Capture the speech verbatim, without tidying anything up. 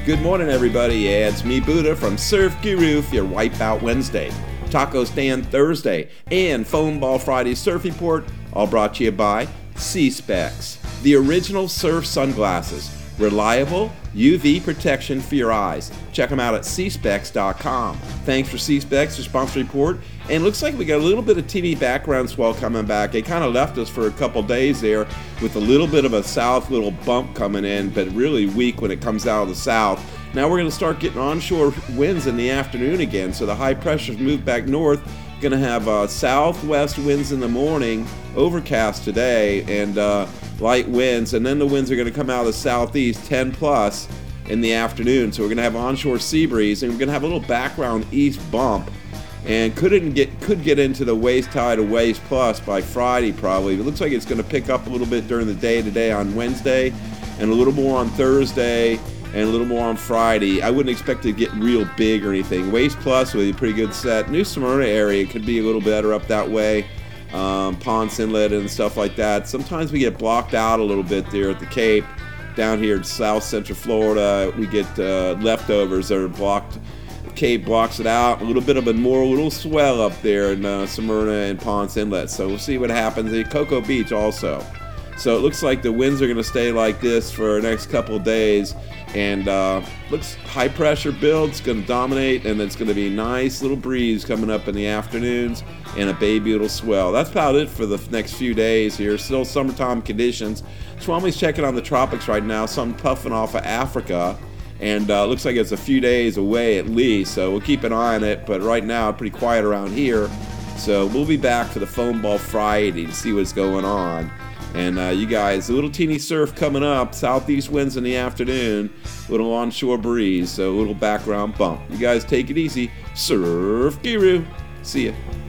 Good morning, everybody. Yeah, it's me, Buddha, from Surf Guru for your Wipeout Wednesday, Taco Stand Thursday, and Foam Ball Friday Surf Report, all brought to you by C-Specs, the original surf sunglasses. Reliable U V protection for your eyes. Check them out at C specs dot com. Thanks for C-Specs for sponsor report. And looks like we got a little bit of T V background swell coming back. It kind of left us for a couple days there with a little bit of a south little bump coming in, but really weak when it comes out of the south. Now we're going to start getting onshore winds in the afternoon again, so the high pressure's moved back north. Going to have uh, southwest winds in the morning, overcast today, and uh, light winds, and then the winds are going to come out of the southeast, ten plus in the afternoon. So we're going to have onshore sea breeze, and we're going to have a little background east bump, and couldn't get could get into the waist high to waist plus by Friday probably. It looks like it's going to pick up a little bit during the day today on Wednesday, and a little more on Thursday, and a little more on Friday. I wouldn't expect it to get real big or anything. Waist plus with a pretty good set. New Smyrna area could be a little better up that way. Um, Ponce Inlet and stuff like that. Sometimes we get blocked out a little bit there at the Cape. Down here in South Central Florida, we get uh, leftovers that are blocked. The Cape blocks it out. A little bit of a more little swell up there in uh, Smyrna and Ponce Inlet. So we'll see what happens at Cocoa Beach also. So it looks like the winds are going to stay like this for the next couple of days. And uh, looks high pressure build. It's going to dominate, and it's going to be a nice little breeze coming up in the afternoons and a baby little swell. That's about it for the next few days here. Still summertime conditions. Swami's checking on the tropics right now. Something puffing off of Africa, and uh, looks like it's a few days away at least. So we'll keep an eye on it. But right now, pretty quiet around here. So we'll be back for the Foam Ball Friday to see what's going on. And uh, you guys, a little teeny surf coming up, southeast winds in the afternoon, little onshore breeze, so a little background bump. You guys take it easy. Surf Guru. See ya.